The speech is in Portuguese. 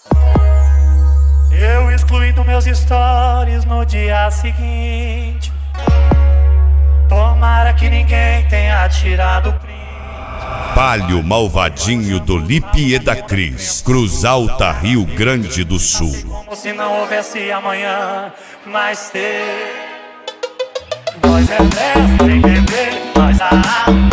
Eu excluí dos meus stories no dia seguinte. Tomara que ninguém tenha tirado o print. Palio Malvadinho do Lipe e da Cris, Cruz Alta, Rio Grande do Sul. Como se não houvesse amanhã, mas ter. Nós é mestre em beber, nós